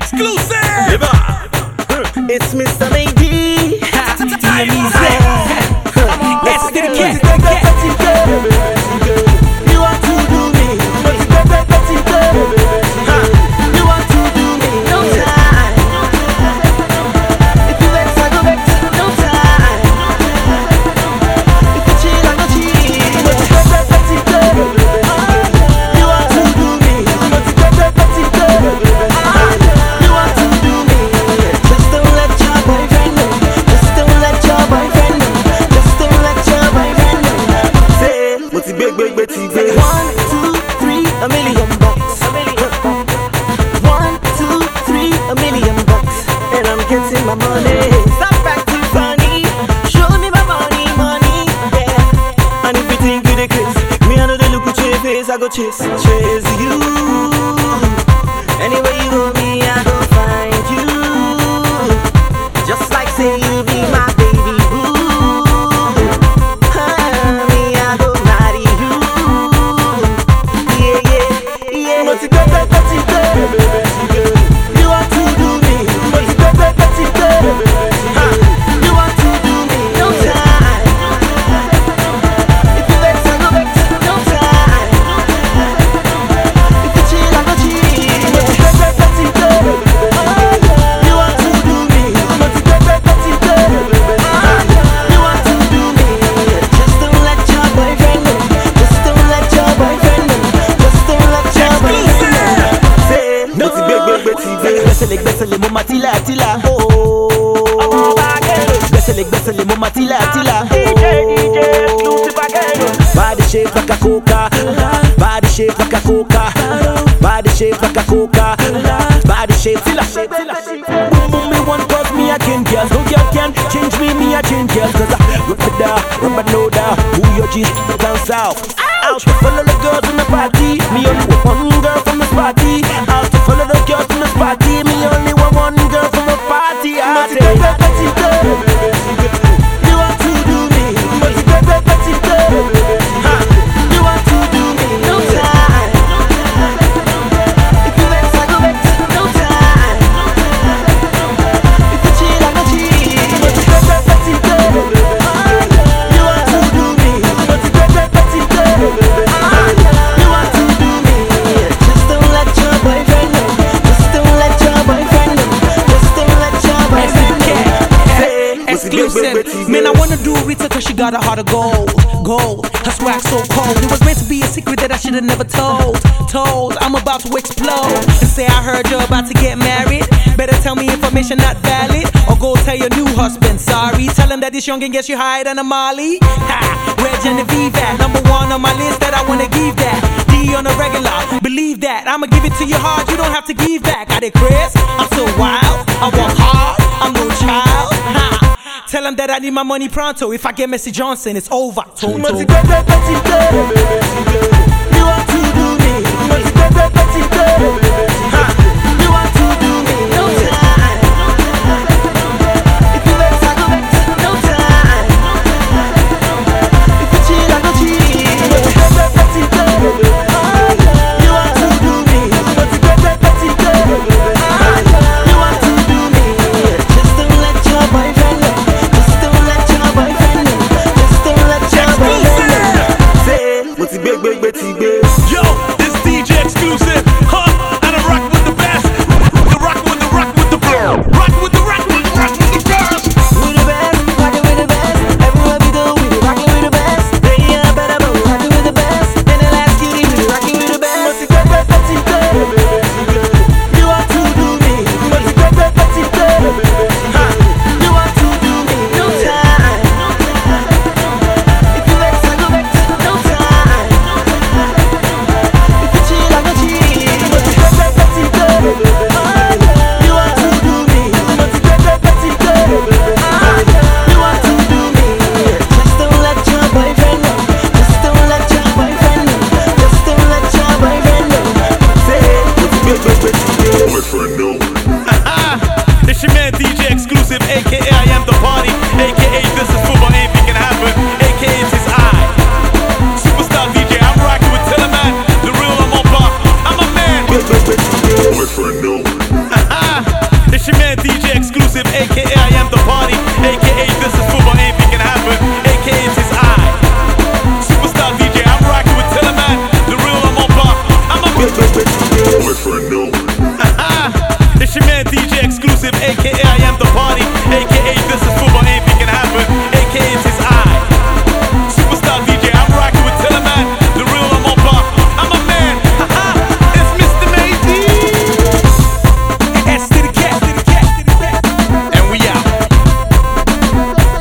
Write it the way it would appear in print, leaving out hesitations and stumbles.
exclusive. It's Mr. Maybe. Let's get it. You want to do me? You want to do me? No time. If you vex, I go vex. No time. If you cheat, I go cheat. You want to do me? You want to do me? Just don't let your boyfriend know. Just don't let your boyfriend know. Just don't let your boyfriend know. Say, what's the big? 1, 2, 3, $1 million. 1, 2, 3, $1 million. And I'm getting my money. Stop acting funny. Show me my money, yeah. And if you think you the kiss, me I know the look at your face, I go chase you. Anywhere you go, me I go find you. Just like say you be my baby boo. Me I go marry you. Yeah. But you got that you want to do me. But you got that you want to do me. No time. If you vex, I go vex. No time. If you cheat, I go cheat. But you got that you want to do me. But you got that you want to do me. Just don't let your boyfriend know. Just don't let your boyfriend know. Just don't let your boyfriend know. Say, no. Gbẹ́sẹ̀lé mo ma tila Gbẹ́sẹ̀lé mo ma tila DJ exclusive again. Body shape like a coca. Body shape like a coca. Body shape like a coca. Body shape tila. Boom me one cause me a king girls. No girl can change me I change girls. Cause I rip it down, rub it low down. Who your G's down south. Out to follow the girls in the party. Me only one girl from this party. Out to follow the girls in this party. Me only one girl from the party. I say, you want to do me? But you got that you want to do me? No time. If you vex, I go vex. No time. If you cheat, I go cheat. But you got that you want to do me? But you got that you want to do me? Just don't let your boyfriend know. Just don't let your boyfriend know. Just don't let your boyfriend know. Exclusive. Man, I wanna do Rita cause she got a heart of gold. Her swag so cold. It was meant to be a secret that I should've never told. I'm about to explode and say I heard you're about to get married. Better tell me information not valid, or go tell your new husband sorry. Tell him that this youngin' gets you higher than a Molly. Where Genevieve at? Number 1 on my list that I wanna give that. D on the regular, believe that. I'ma give it to you hard, you don't have to give back. Got it, Chris? I'm so wild, I work hard, I'm no child. Tell him that I need my money pronto. If I get Messi Johnson, it's over. You want to do me? But you got that you want to do me? No time. If you vex, I go vex. No time. If you cheat, I go cheat. But you got that you want to do me? But you got that you want to do me? Just don't let your boyfriend know. Just don't let your boyfriend know. Just don't let your boyfriend know. Say, what's the big? Yo, this DJ exclusive, and I rock with the best. Rock with the girl. Rock with the girls. We the best, rockin' with the best. Everywhere we go, we be rockin' with the best. They are better, but we rockin' with the best. And the last cutie, we be rockin' with the best. But you got that you want to do me? But you got that you want to do me? No time. If you vex, I go vex. No time. If you cheat, I go cheat. But you got that you want to do me? But you got that you want to do me? Just don't let your boyfriend know. Just don't let your boyfriend know. Just don't let your boyfriend know. Say, boyfriend know. It's your man DJ exclusive, aka I am the party, aka this is football, anything can happen, aka it's his eye. Superstar DJ, I'm rocking with Teleman, the real Lamar. I'm a man. Boyfriend know. exclusive, aka